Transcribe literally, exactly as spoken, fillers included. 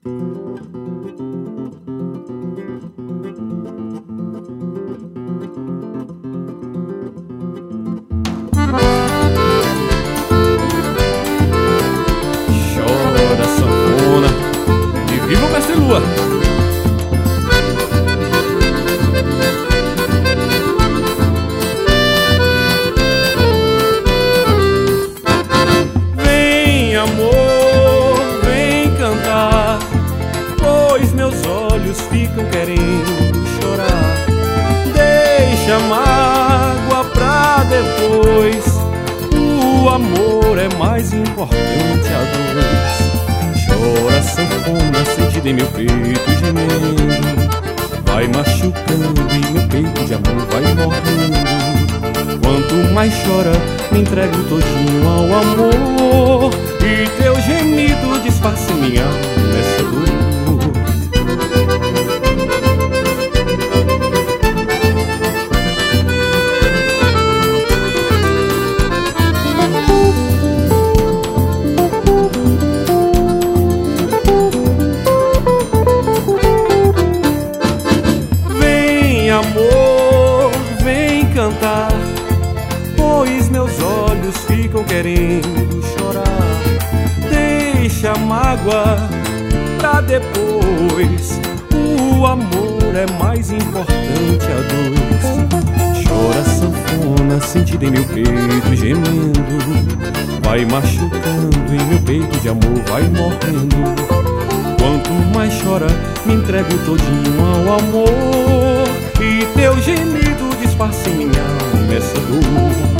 Chora sanfona e viva o mestre Lua. Vem amor, vem cantar, pois meus olhos ficam querendo chorar. Deixa a mágoa pra depois, o amor é mais importante a dois. Chora sanfona, sentida em meu peito gemendo, vai machucando e meu peito de amor vai morrendo. Quanto mais chora, me entrego todinho ao amor, e teu gemido disfarça minha alma nessa dor. Amor, vem cantar, pois meus olhos ficam querendo chorar. Deixa a mágoa pra depois, o amor é mais importante a dois. Chora sanfona, sentida em meu peito gemendo, vai machucando e meu peito de amor vai morrendo. Quanto mais chora, me entrego todinho ao amor, e teu gemido disfarça em minha alma essa dor.